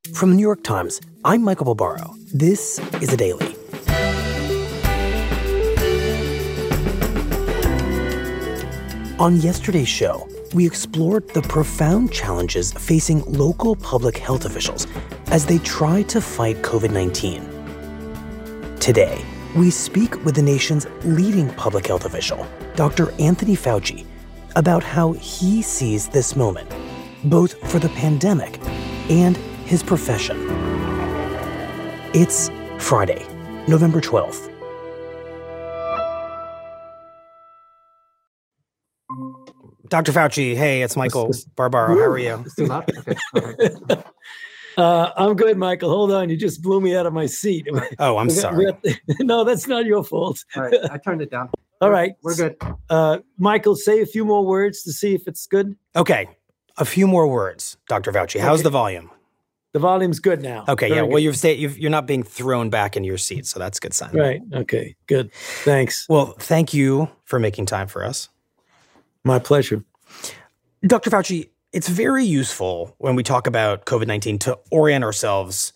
From the New York Times, I'm Michael Barbaro. This is The Daily. On yesterday's show, we explored the profound challenges facing local public health officials as they try to fight COVID-19. Today, we speak with the nation's leading public health official, Dr. Anthony Fauci, about how he sees this moment, both for the pandemic and his profession. It's Friday, November 12th. Dr. Fauci, hey, it's Michael Barbaro. How are you? I'm good, Michael. Hold on. You just blew me out of my seat. Oh, I'm sorry. No, that's not your fault. All right, I turned it down. All right. We're good. Michael, say a few more words to see if it's good. Okay. A few more words, Dr. Fauci. How's the volume? The volume's good now. Okay, Very yeah. Well, good. you're not being thrown back into your seat, so that's a good sign. Right. Okay, good. Thanks. Well, thank you for making time for us. My pleasure. Dr. Fauci, it's very useful when we talk about COVID-19 to orient ourselves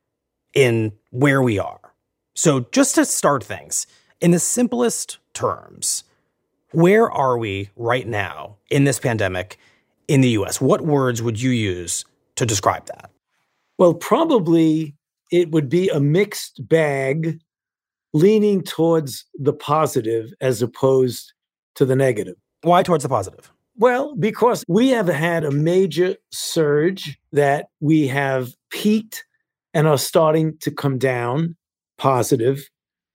in where we are. So just to start things, in the simplest terms, where are we right now in this pandemic in the U.S.? What words would you use to describe that? Well, probably it would be a mixed bag leaning towards the positive as opposed to the negative. Why towards the positive? Well, because we have had a major surge that we have peaked and are starting to come down. Positive.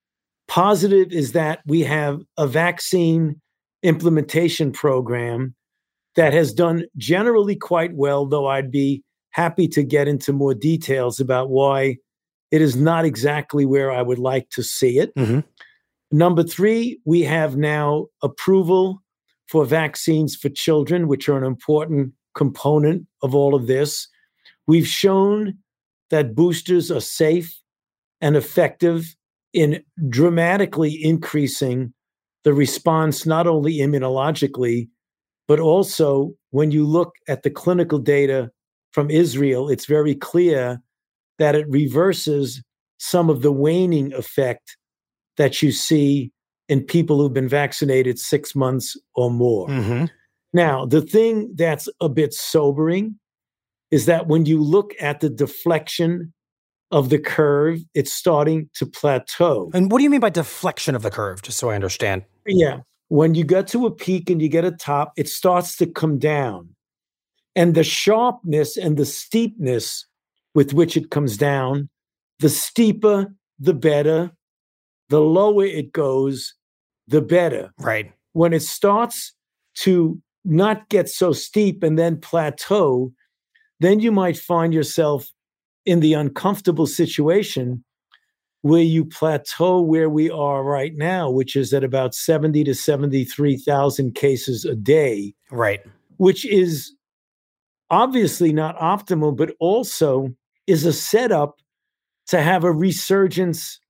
Positive is that we have a vaccine implementation program that has done generally quite well, though I'd be happy to get into more details about why it is not exactly where I would like to see it. Mm-hmm. Number three, we have now approval for vaccines for children, which are an important component of all of this. We've shown that boosters are safe and effective in dramatically increasing the response, not only immunologically, but also when you look at the clinical data from Israel, it's very clear that it reverses some of the waning effect that you see in people who've been vaccinated 6 months or more. Mm-hmm. Now, the thing that's a bit sobering is that when you look at the deflection of the curve, it's starting to plateau. And what do you mean by deflection of the curve, just so I understand? Yeah. When you get to a peak and you get a top, it starts to come down. And the sharpness and the steepness with which it comes down, the steeper, the better. The lower it goes, the better. Right. When it starts to not get so steep and then plateau, then you might find yourself in the uncomfortable situation where you plateau where we are right now, which is at about 70 to 73,000 cases a day. Right. Which is obviously not optimal, but also is a setup to have a resurgence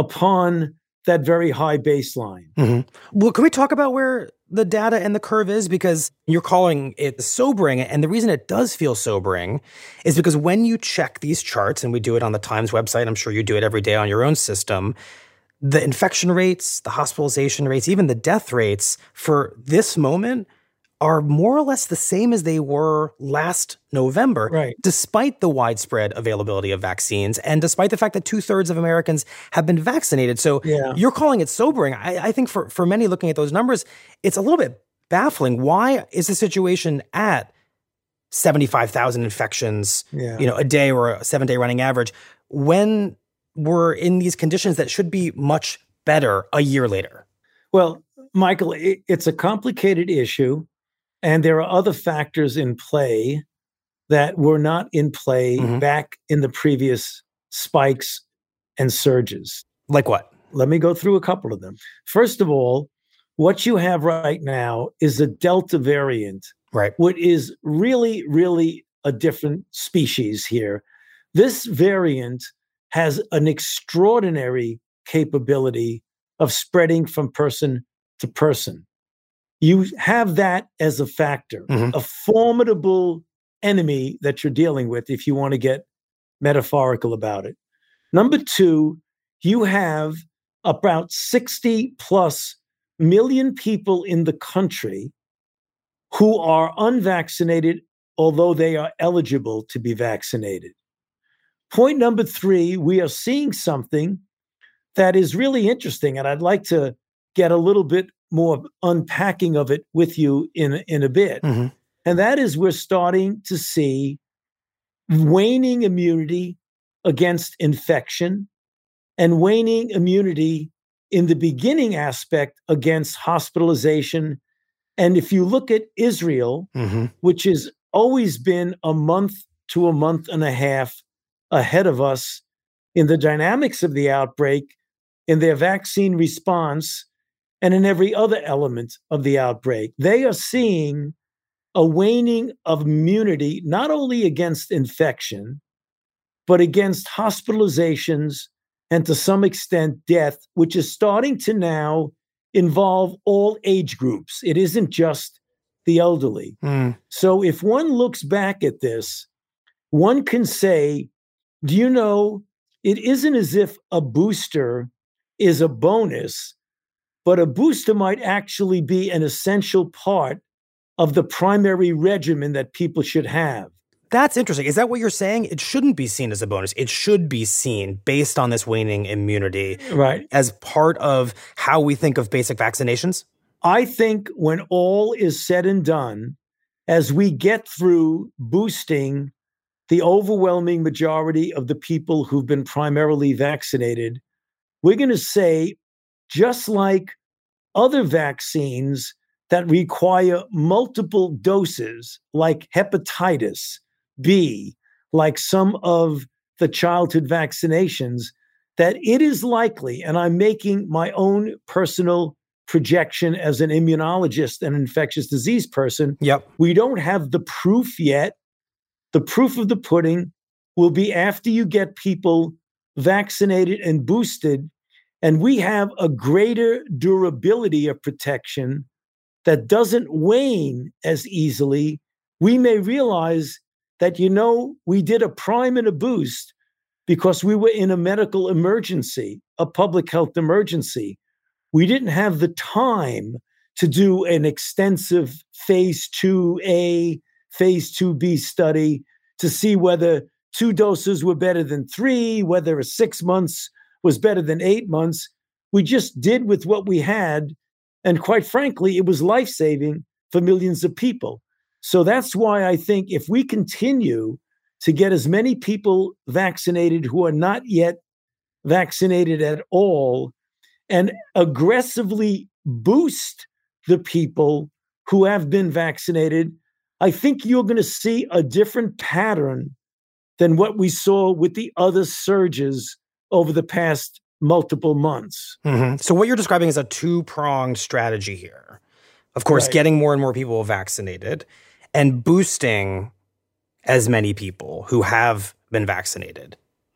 upon that very high baseline. Mm-hmm. Well, can we talk about where the data and the curve is? Because you're calling it sobering. And the reason it does feel sobering is because when you check these charts, and we do it on the Times website, I'm sure you do it every day on your own system, the infection rates, the hospitalization rates, even the death rates for this moment are more or less the same as they were last November, right, despite the widespread availability of vaccines and despite the fact that 2/3 of Americans have been vaccinated. So you're calling it sobering. I think for many looking at those numbers, it's a little bit baffling. Why is the situation at 75,000 infections, a day or a 7-day running average when we're in these conditions that should be much better a year later? Well, Michael, it's a complicated issue. And there are other factors in play that were not in play back in the previous spikes and surges. Like what? Let me go through a couple of them. First of all, what you have right now is a Delta variant, right? What is really, really a different species here. This variant has an extraordinary capability of spreading from person to person. You have that as a factor, a formidable enemy that you're dealing with if you want to get metaphorical about it. Number two, you have about 60 plus million people in the country who are unvaccinated, although they are eligible to be vaccinated. Point number three, we are seeing something that is really interesting, and I'd like to get a little bit more unpacking of it with you in a bit. Mm-hmm. And that is we're starting to see waning immunity against infection and waning immunity in the beginning aspect against hospitalization. And if you look at Israel, which has always been a month to a month and a half ahead of us in the dynamics of the outbreak, in their vaccine response, and in every other element of the outbreak, they are seeing a waning of immunity, not only against infection, but against hospitalizations and to some extent death, which is starting to now involve all age groups. It isn't just the elderly. So if one looks back at this, one can say, do you know, it isn't as if a booster is a bonus, but a booster might actually be an essential part of the primary regimen that people should have. That's interesting. Is that what you're saying? It shouldn't be seen as a bonus. It should be seen based on this waning immunity, right, as part of how we think of basic vaccinations? I think when all is said and done, as we get through boosting the overwhelming majority of the people who've been primarily vaccinated, we're going to say, just like other vaccines that require multiple doses, like hepatitis B, like some of the childhood vaccinations, that it is likely, and I'm making my own personal projection as an immunologist and infectious disease person, we don't have the proof yet. The proof of the pudding will be after you get people vaccinated and boosted, and we have a greater durability of protection that doesn't wane as easily. We may realize that, we did a prime and a boost because we were in a medical emergency, a public health emergency. We didn't have the time to do an extensive phase 2A, phase 2B study to see whether 2 doses were better than 3, whether 6 months was better than 8 months. We just did with what we had. And quite frankly, it was life-saving for millions of people. So that's why I think if we continue to get as many people vaccinated who are not yet vaccinated at all, and aggressively boost the people who have been vaccinated, I think you're going to see a different pattern than what we saw with the other surges over the past multiple months. So what you're describing is a two-pronged strategy here. Of course, getting more and more people vaccinated and boosting as many people who have been vaccinated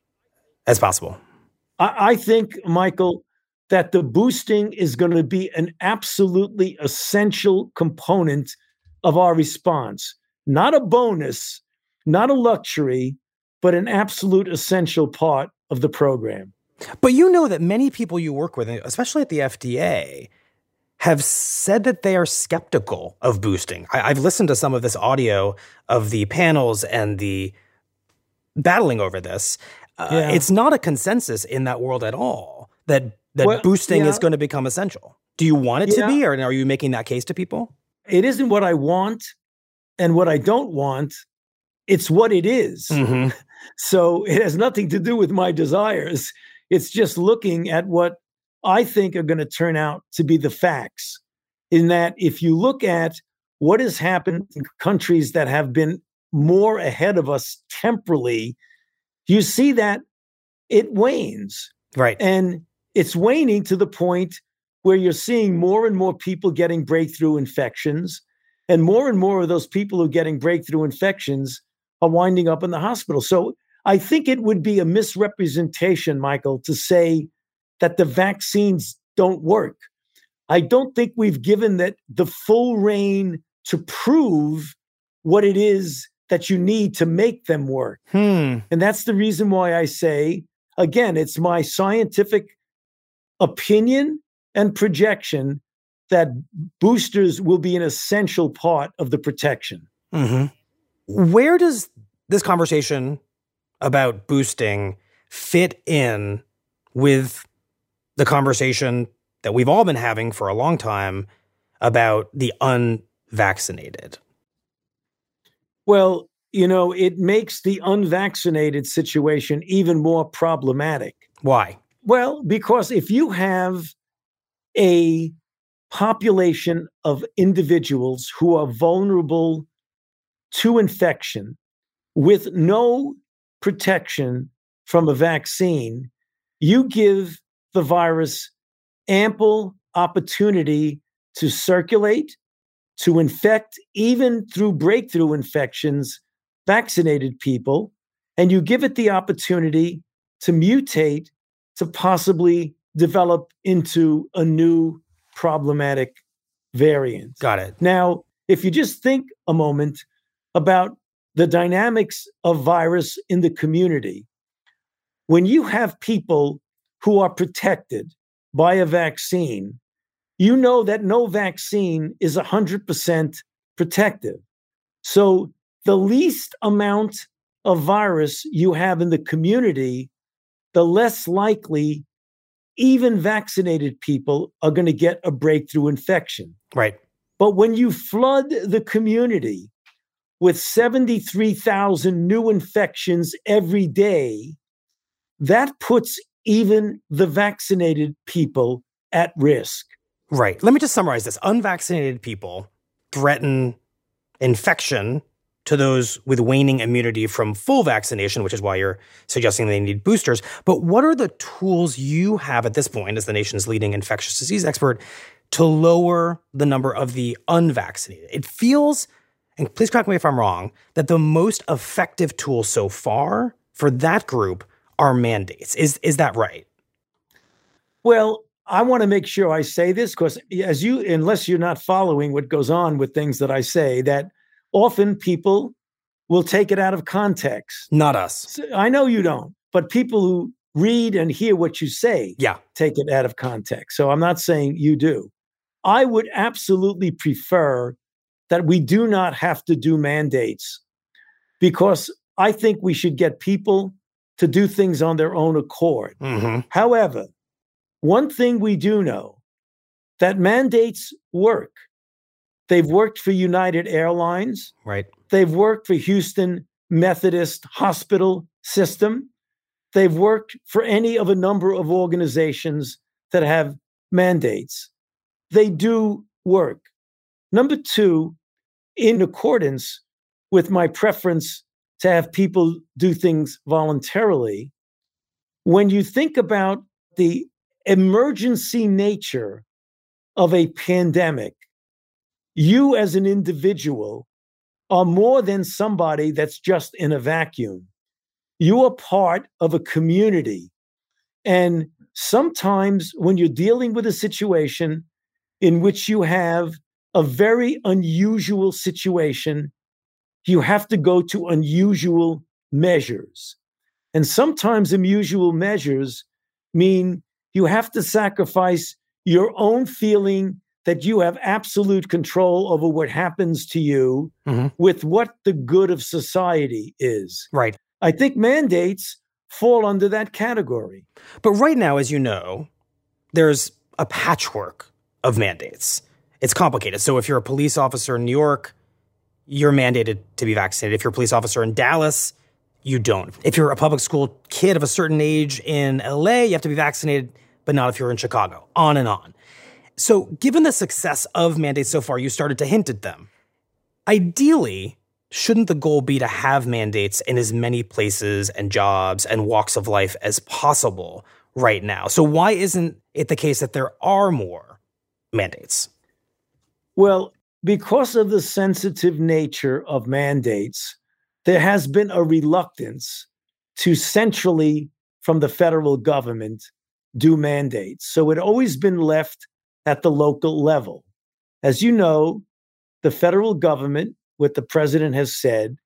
as possible. I think, Michael, that the boosting is going to be an absolutely essential component of our response. Not a bonus, not a luxury, but an absolute essential part of the program. But you know that many people you work with, especially at the FDA, have said that they are skeptical of boosting. I've listened to some of this audio of the panels and the battling over this. It's not a consensus in that world at all that boosting is going to become essential. Do you want it to be, or are you making that case to people? It isn't what I want and what I don't want. It's what it is. So it has nothing to do with my desires. It's just looking at what I think are going to turn out to be the facts. In that, if you look at what has happened in countries that have been more ahead of us temporally, you see that it wanes. Right. And it's waning to the point where you're seeing more and more people getting breakthrough infections, and more of those people who are getting breakthrough infections are winding up in the hospital. So I think it would be a misrepresentation, Michael, to say that the vaccines don't work. I don't think we've given that the full rein to prove what it is that you need to make them work. And that's the reason why I say, again, it's my scientific opinion and projection that boosters will be an essential part of the protection. Where does this conversation about boosting fit in with the conversation that we've all been having for a long time about the unvaccinated? Well, it makes the unvaccinated situation even more problematic. Why? Well, because if you have a population of individuals who are vulnerable to infection with no protection from a vaccine, you give the virus ample opportunity to circulate, to infect, even through breakthrough infections, vaccinated people, and you give it the opportunity to mutate, to possibly develop into a new problematic variant. Got it. Now, if you just think a moment about the dynamics of virus in the community, when you have people who are protected by a vaccine, you know that no vaccine is 100% protective. So the least amount of virus you have in the community, the less likely even vaccinated people are going to get a breakthrough infection. Right. But when you flood the community with 73,000 new infections every day, that puts even the vaccinated people at risk. Right. Let me just summarize this. Unvaccinated people threaten infection to those with waning immunity from full vaccination, which is why you're suggesting they need boosters. But what are the tools you have at this point as the nation's leading infectious disease expert to lower the number of the unvaccinated? It feels, and please correct me if I'm wrong, that the most effective tool so far for that group are mandates. Is that right? Well, I want to make sure I say this because unless you're not following what goes on with things that I say, that often people will take it out of context. Not us. I know you don't, but people who read and hear what you say take it out of context. So I'm not saying you do. I would absolutely prefer that we do not have to do mandates because I think we should get people to do things on their own accord. However, one thing we do know, that mandates work. They've worked for United Airlines. Right. They've worked for Houston Methodist Hospital System. They've worked for any of a number of organizations that have mandates. They do work. Number two, in accordance with my preference to have people do things voluntarily, when you think about the emergency nature of a pandemic, you as an individual are more than somebody that's just in a vacuum. You are part of a community. And sometimes when you're dealing with a situation in which you have a very unusual situation, you have to go to unusual measures. And sometimes unusual measures mean you have to sacrifice your own feeling that you have absolute control over what happens to you with what the good of society is. Right. I think mandates fall under that category. But right now, as you know, there's a patchwork of mandates. It's complicated. So if you're a police officer in New York, you're mandated to be vaccinated. If you're a police officer in Dallas, you don't. If you're a public school kid of a certain age in LA, you have to be vaccinated, but not if you're in Chicago, on and on. So given the success of mandates so far, you started to hint at them. Ideally, shouldn't the goal be to have mandates in as many places and jobs and walks of life as possible right now? So why isn't it the case that there are more mandates? Well, because of the sensitive nature of mandates, there has been a reluctance to centrally, from the federal government, do mandates. So it always been left at the local level. As you know, the federal government, what the president has said,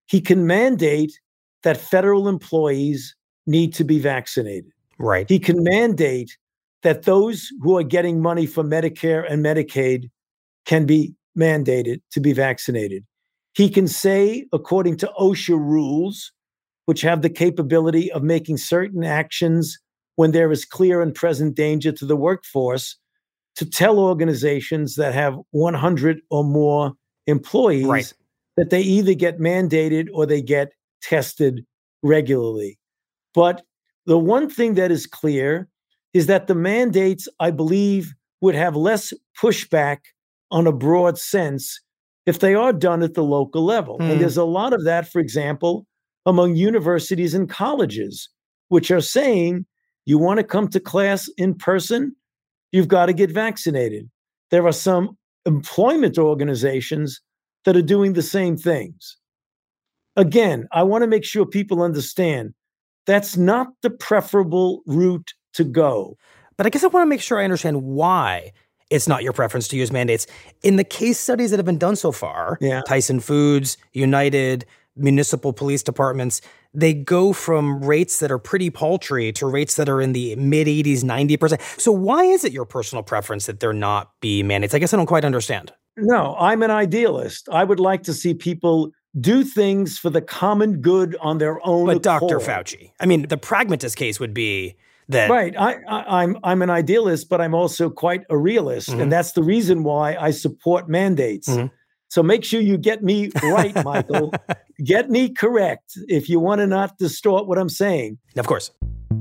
he can mandate that federal employees need to be vaccinated. Right. He can mandate that those who are getting money from Medicare and Medicaid can be mandated to be vaccinated. He can say, according to OSHA rules, which have the capability of making certain actions when there is clear and present danger to the workforce, to tell organizations that have 100 or more employees that they either get mandated or they get tested regularly. But the one thing that is clear is that the mandates, I believe, would have less pushback on a broad sense if they are done at the local level. And there's a lot of that, for example, among universities and colleges, which are saying, you want to come to class in person, you've got to get vaccinated. There are some employment organizations that are doing the same things. Again, I want to make sure people understand that's not the preferable route to go. But I guess I want to make sure I understand why it's not your preference to use mandates. In the case studies that have been done so far, Tyson Foods, United, municipal police departments, they go from rates that are pretty paltry to rates that are in the mid-80s, 90%. So why is it your personal preference that there not be mandates? I guess I don't quite understand. No, I'm an idealist. I would like to see people do things for the common good on their own. But Dr. Fauci, I mean, the pragmatist case would be that. Right. I'm an idealist, but I'm also quite a realist. And that's the reason why I support mandates. So make sure you get me right, Michael. Get me correct if you want to not distort what I'm saying. Of course.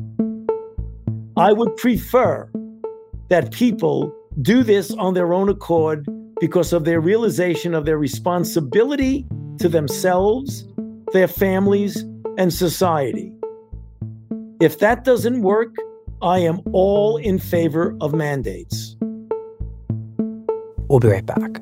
I would prefer that people do this on their own accord because of their realization of their responsibility to themselves, their families, and society. If that doesn't work, I am all in favor of mandates. We'll be right back.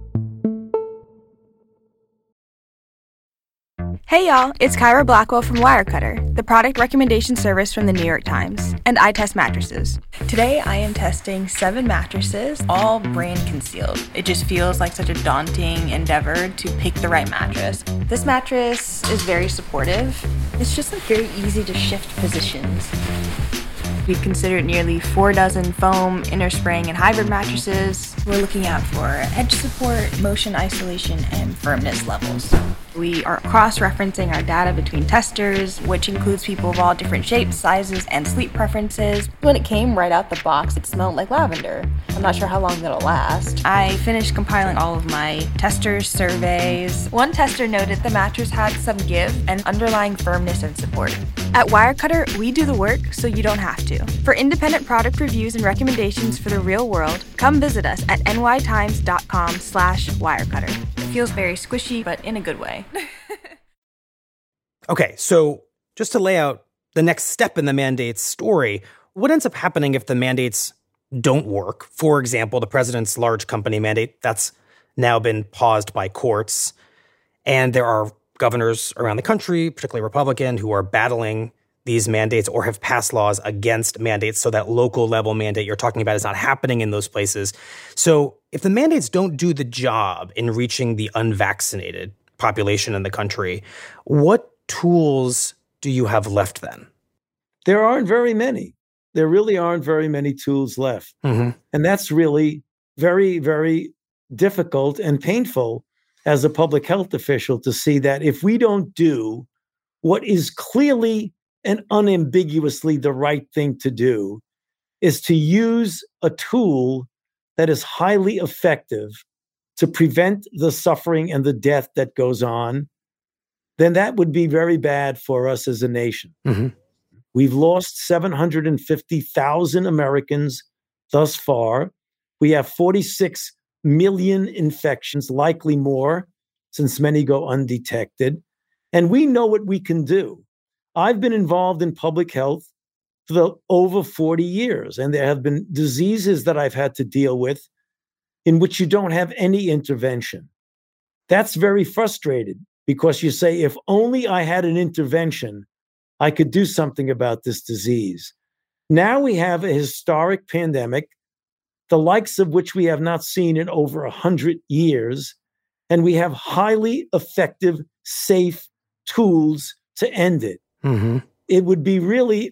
Hey y'all, it's Kyra Blackwell from Wirecutter, the product recommendation service from the New York Times, and I test mattresses. Today I am testing 7 mattresses, all brand concealed. It just feels like such a daunting endeavor to pick the right mattress. This mattress is very supportive. It's just very easy to shift positions. We've considered nearly 4 dozen foam, inner spring, and hybrid mattresses. We're looking out for edge support, motion isolation, and firmness levels. We are cross-referencing our data between testers, which includes people of all different shapes, sizes, and sleep preferences. When it came right out the box, it smelled like lavender. I'm not sure how long that'll last. I finished compiling all of my testers' surveys. One tester noted the mattress had some give and underlying firmness and support. At Wirecutter, we do the work so you don't have to. For independent product reviews and recommendations for the real world, come visit us at nytimes.com/wirecutter. It feels very squishy, but in a good way. Okay, so just to lay out the next step in the mandates story, what ends up happening if the mandates don't work? For example, the president's large company mandate, that's now been paused by courts. And there are governors around the country, particularly Republican, who are battling these mandates or have passed laws against mandates so that local level mandate you're talking about is not happening in those places. So if the mandates don't do the job in reaching the unvaccinated population in the country, what tools do you have left then? There aren't very many. There really aren't very many tools left. And that's really very, very difficult and painful as a public health official to see that if we don't do what is clearly and unambiguously the right thing to do, is to use a tool that is highly effective to prevent the suffering and the death that goes on, then that would be very bad for us as a nation. We've lost 750,000 Americans thus far. We have 46 million infections, likely more, since many go undetected. And we know what we can do. I've been involved in public health for over 40 years, and there have been diseases that I've had to deal with in which you don't have any intervention. That's very frustrating because you say, if only I had an intervention, I could do something about this disease. Now we have a historic pandemic, the likes of which we have not seen in over 100 years, and we have highly effective safe tools to end it. Mm-hmm. It would be really,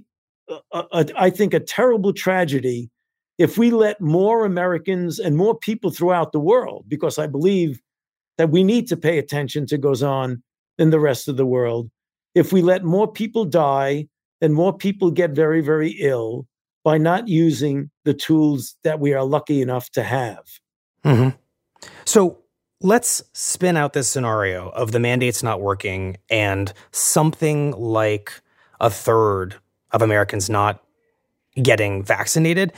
I think, a terrible tragedy if we let more Americans and more people throughout the world, because I believe that we need to pay attention to what goes on in the rest of the world. If we let more people die and more people get very, very ill by not using the tools that we are lucky enough to have. Mm-hmm. So let's spin out this scenario of the mandates not working and something like a third of Americans not getting vaccinated.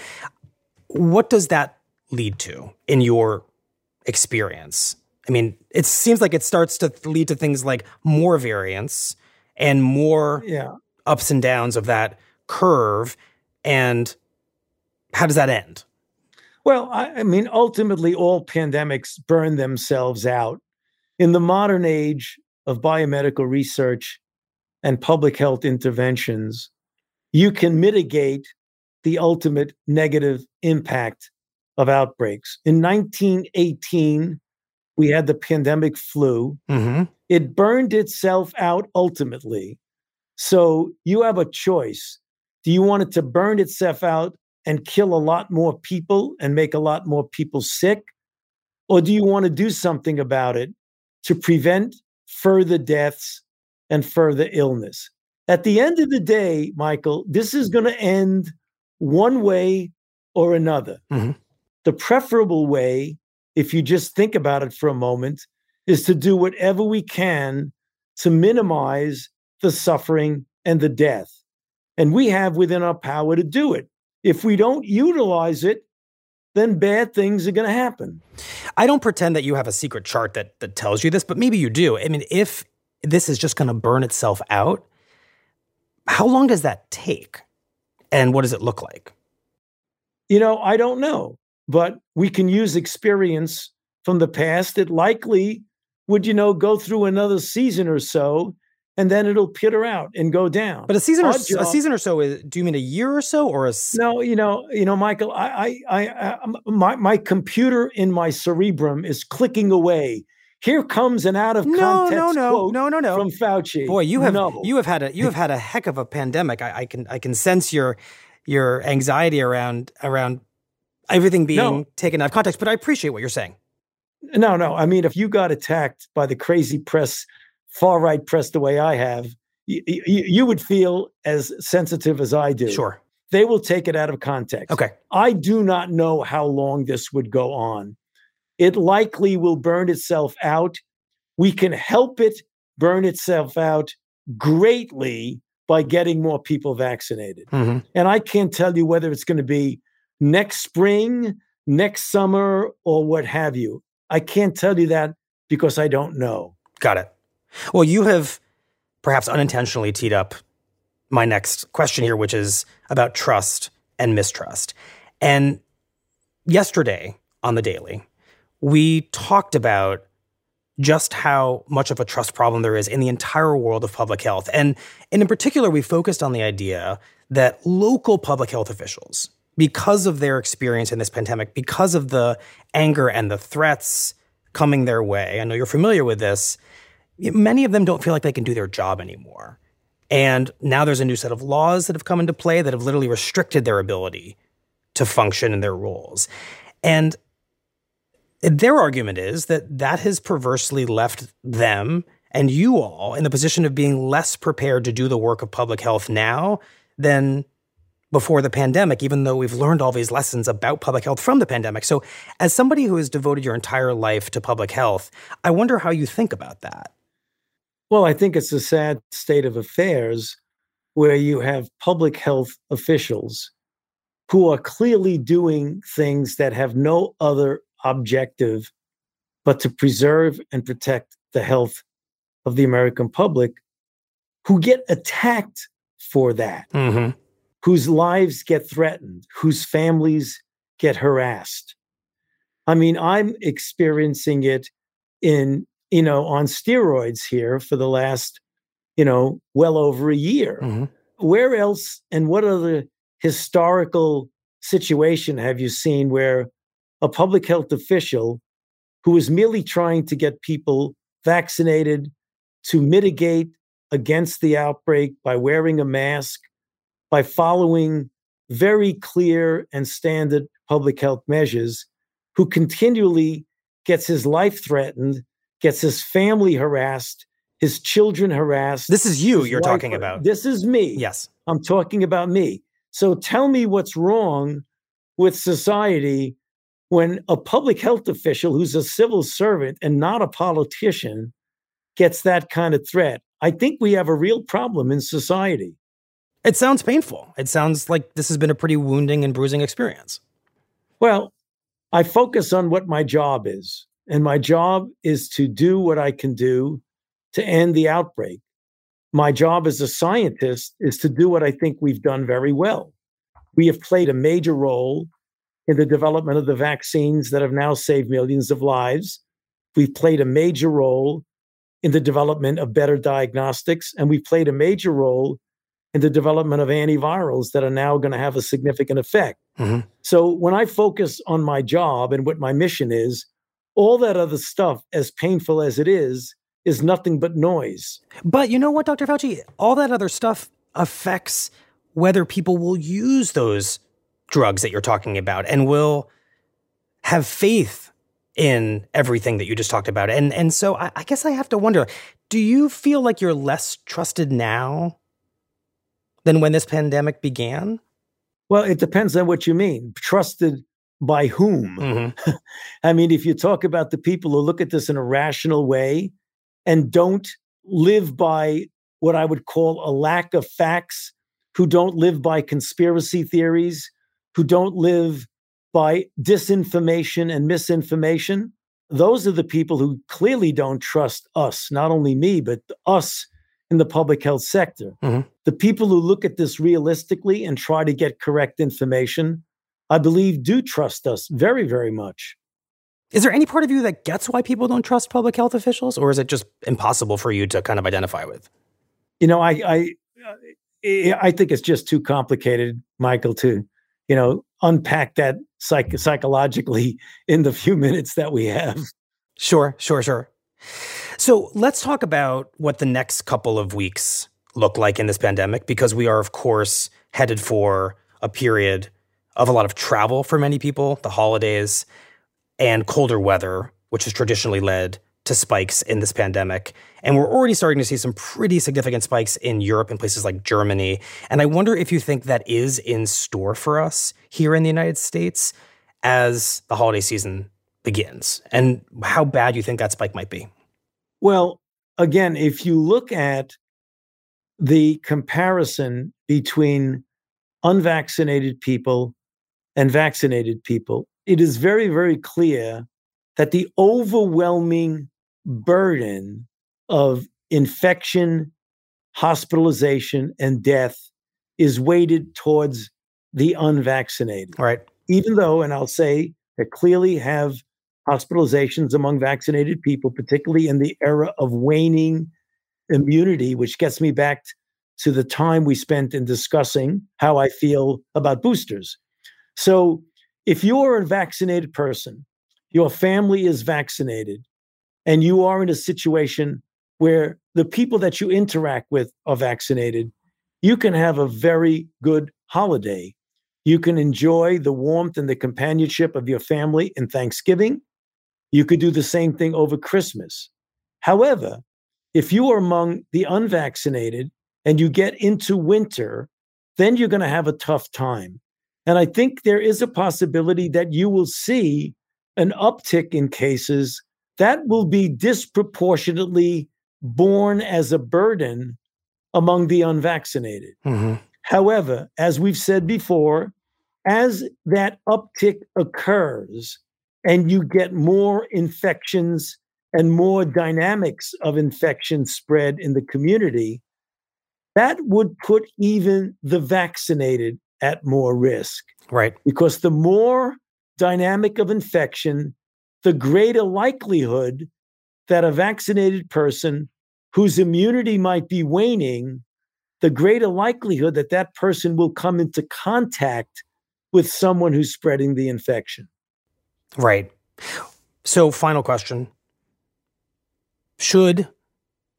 What does that lead to in your experience? I mean, it seems like it starts to lead to things like more variants and more ups and downs of that curve. And how does that end? Well, I mean, ultimately, all pandemics burn themselves out. In the modern age of biomedical research and public health interventions, you can mitigate the ultimate negative impact of outbreaks. In 1918, we had the pandemic flu. Mm-hmm. It burned itself out ultimately. So you have a choice. Do you want it to burn itself out and kill a lot more people and make a lot more people sick? Or do you want to do something about it to prevent further deaths and further illness? At the end of the day, Michael, this is going to end one way or another. Mm-hmm. The preferable way, if you just think about it for a moment, is to do whatever we can to minimize the suffering and the death. And we have within our power to do it. If we don't utilize it, then bad things are going to happen. I don't pretend that you have a secret chart that tells you this, but maybe you do. I mean, if this is just going to burn itself out, how long does that take? And what does it look like? I don't know, but we can use experience from the past. It likely would, go through another season or so, and then it'll peter out and go down. But a season or so is, do you mean a year or so, or a? No, Michael, my computer in my cerebrum is clicking away. Here comes an out of context quote from Fauci. Boy, you have had a heck of a pandemic. I can sense your anxiety around everything being taken out of context. But I appreciate what you're saying. No. I mean, if you got attacked by the crazy press, far right press, the way I have, you would feel as sensitive as I do. Sure, they will take it out of context. Okay, I do not know how long this would go on. It likely will burn itself out. We can help it burn itself out greatly by getting more people vaccinated. Mm-hmm. And I can't tell you whether it's going to be next spring, next summer, or what have you. I can't tell you that because I don't know. Got it. Well, you have perhaps unintentionally teed up my next question here, which is about trust and mistrust. And yesterday on The Daily, we talked about just how much of a trust problem there is in the entire world of public health. And in particular, we focused on the idea that local public health officials, because of their experience in this pandemic, because of the anger and the threats coming their way, I know you're familiar with this, many of them don't feel like they can do their job anymore. And now there's a new set of laws that have come into play that have literally restricted their ability to function in their roles. And their argument is that has perversely left them and you all in the position of being less prepared to do the work of public health now than before the pandemic, even though we've learned all these lessons about public health from the pandemic. So as somebody who has devoted your entire life to public health, I wonder how you think about that. Well, I think it's a sad state of affairs where you have public health officials who are clearly doing things that have no other objective but to preserve and protect the health of the American public, who get attacked for that, mm-hmm. whose lives get threatened, whose families get harassed. I mean, I'm experiencing it on steroids here for the last, well over a year. Mm-hmm. Where else and what other historical situation have you seen where a public health official who is merely trying to get people vaccinated to mitigate against the outbreak by wearing a mask, by following very clear and standard public health measures, who continually gets his life threatened, gets his family harassed, his children harassed. This is you you're talking about. This is me. Yes. I'm talking about me. So tell me what's wrong with society when a public health official who's a civil servant and not a politician gets that kind of threat. I think we have a real problem in society. It sounds painful. It sounds like this has been a pretty wounding and bruising experience. Well, I focus on what my job is. And my job is to do what I can do to end the outbreak. My job as a scientist is to do what I think we've done very well. We have played a major role in the development of the vaccines that have now saved millions of lives. We've played a major role in the development of better diagnostics, and we've played a major role in the development of antivirals that are now going to have a significant effect. Mm-hmm. So when I focus on my job and what my mission is, all that other stuff, as painful as it is nothing but noise. But you know what, Dr. Fauci? All that other stuff affects whether people will use those drugs that you're talking about and will have faith in everything that you just talked about. And so I guess I have to wonder, do you feel like you're less trusted now than when this pandemic began? Well, it depends on what you mean. Trusted by whom? Mm-hmm. I mean, if you talk about the people who look at this in a rational way and don't live by what I would call a lack of facts, who don't live by conspiracy theories, who don't live by disinformation and misinformation, those are the people who clearly don't trust us, not only me, but us in the public health sector. Mm-hmm. The people who look at this realistically and try to get correct information, I believe, do trust us very, very much. Is there any part of you that gets why people don't trust public health officials, or is it just impossible for you to kind of identify with? You know, I think it's just too complicated, Michael, to, unpack that psychologically in the few minutes that we have. Sure. So let's talk about what the next couple of weeks look like in this pandemic, because we are, of course, headed for a period of a lot of travel for many people, the holidays, and colder weather, which has traditionally led to spikes in this pandemic. And we're already starting to see some pretty significant spikes in Europe and places like Germany. And I wonder if you think that is in store for us here in the United States as the holiday season begins, and how bad you think that spike might be. Well, again, if you look at the comparison between unvaccinated people and vaccinated people, it is very, very clear that the overwhelming burden of infection, hospitalization, and death is weighted towards the unvaccinated. Right. Even though, and I'll say that clearly have hospitalizations among vaccinated people, particularly in the era of waning immunity, which gets me back to the time we spent in discussing how I feel about boosters. So if you're a vaccinated person, your family is vaccinated, and you are in a situation where the people that you interact with are vaccinated, you can have a very good holiday. You can enjoy the warmth and the companionship of your family in Thanksgiving. You could do the same thing over Christmas. However, if you are among the unvaccinated and you get into winter, then you're going to have a tough time. And I think there is a possibility that you will see an uptick in cases that will be disproportionately borne as a burden among the unvaccinated. Mm-hmm. However, as we've said before, as that uptick occurs and you get more infections and more dynamics of infection spread in the community, that would put even the vaccinated at more risk. Right. Because the more dynamic of infection, the greater likelihood that a vaccinated person whose immunity might be waning, the greater likelihood that that person will come into contact with someone who's spreading the infection. Right. So, final question. Should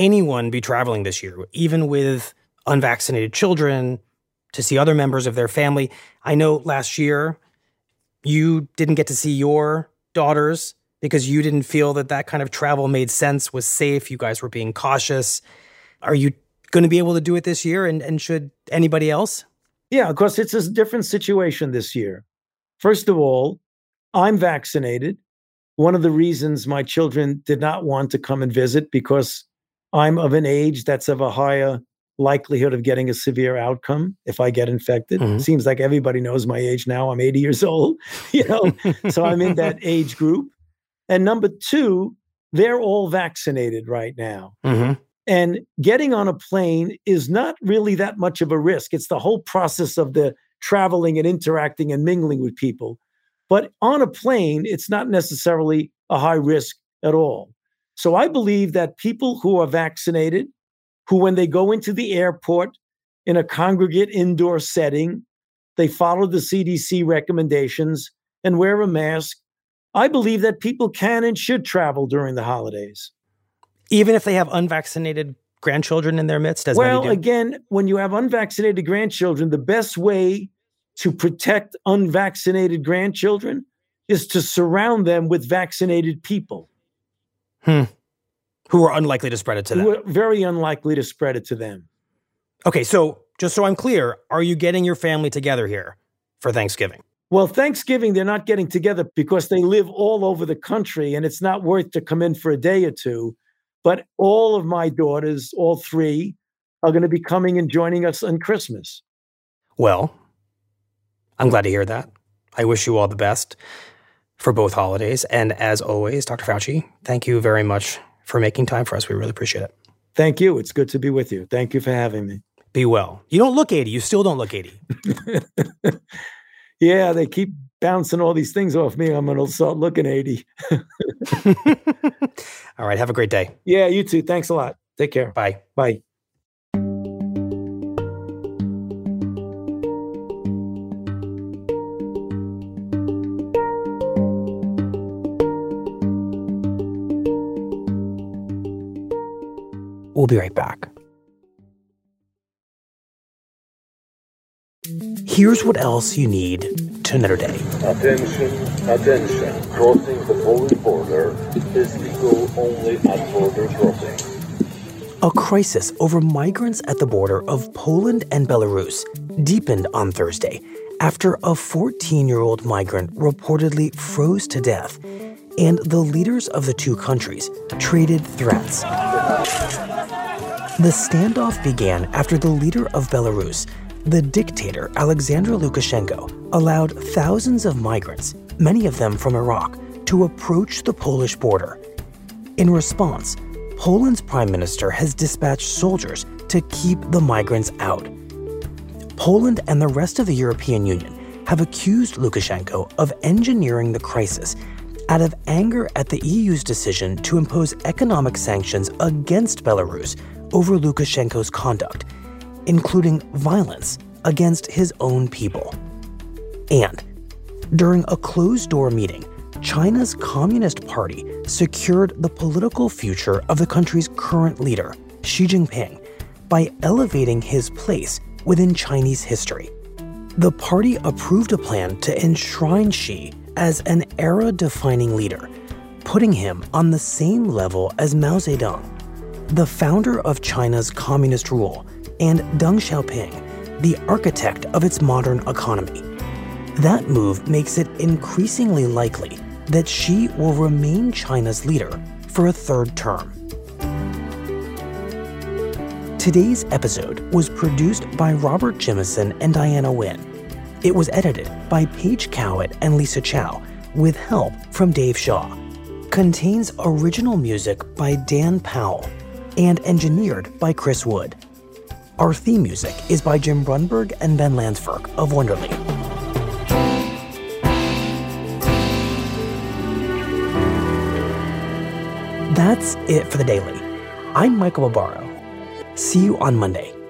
anyone be traveling this year, even with unvaccinated children, to see other members of their family? I know last year you didn't get to see your daughters because you didn't feel that kind of travel made sense, was safe. You guys were being cautious. Are you going to be able to do it this year? And should anybody else? Yeah, of course, it's a different situation this year. First of all, I'm vaccinated. One of the reasons my children did not want to come and visit, because I'm of an age that's of a higher likelihood of getting a severe outcome if I get infected. Mm-hmm. Seems like everybody knows my age now. I'm 80 years old, so I'm in that age group. And number two, they're all vaccinated right now. Mm-hmm. And getting on a plane is not really that much of a risk. It's the whole process of the traveling and interacting and mingling with people. But on a plane, it's not necessarily a high risk at all. So I believe that people who are vaccinated, who when they go into the airport in a congregate indoor setting, they follow the CDC recommendations and wear a mask, I believe that people can and should travel during the holidays. Even if they have unvaccinated grandchildren in their midst, as many do? Well, again, when you have unvaccinated grandchildren, the best way to protect unvaccinated grandchildren is to surround them with vaccinated people. Who are unlikely to spread it to them. Who are very unlikely to spread it to them. Okay, so just so I'm clear, are you getting your family together here for Thanksgiving? Well, Thanksgiving, they're not getting together because they live all over the country and it's not worth to come in for a day or two. But all of my daughters, all three, are going to be coming and joining us on Christmas. Well, I'm glad to hear that. I wish you all the best for both holidays. And as always, Dr. Fauci, thank you very much for making time for us. We really appreciate it. Thank you. It's good to be with you. Thank you for having me. Be well. You don't look 80. You still don't look 80. Yeah, they keep bouncing all these things off me. I'm going to start looking 80. All right. Have a great day. Yeah, you too. Thanks a lot. Take care. Bye. Bye. We'll be right back. Here's what else you need to know today. Attention, attention. Crossing the Polish border is legal only at border crossing. A crisis over migrants at the border of Poland and Belarus deepened on Thursday after a 14-year-old migrant reportedly froze to death, and the leaders of the two countries traded threats. The standoff began after the leader of Belarus, the dictator Alexander Lukashenko, allowed thousands of migrants, many of them from Iraq, to approach the Polish border. In response, Poland's prime minister has dispatched soldiers to keep the migrants out. Poland and the rest of the European Union have accused Lukashenko of engineering the crisis out of anger at the EU's decision to impose economic sanctions against Belarus over Lukashenko's conduct, including violence against his own people. And during a closed-door meeting, China's Communist Party secured the political future of the country's current leader, Xi Jinping, by elevating his place within Chinese history. The party approved a plan to enshrine Xi as an era-defining leader, putting him on the same level as Mao Zedong, the founder of China's communist rule, and Deng Xiaoping, the architect of its modern economy. That move makes it increasingly likely that Xi will remain China's leader for a third term. Today's episode was produced by Robert Jimison and Diana Wynn. It was edited by Paige Cowett and Lisa Chow, with help from Dave Shaw. Contains original music by Dan Powell and engineered by Chris Wood. Our theme music is by Jim Brunberg and Ben Landsberg of Wonderly. That's it for the Daily. I'm Michael Barbaro. See you on Monday.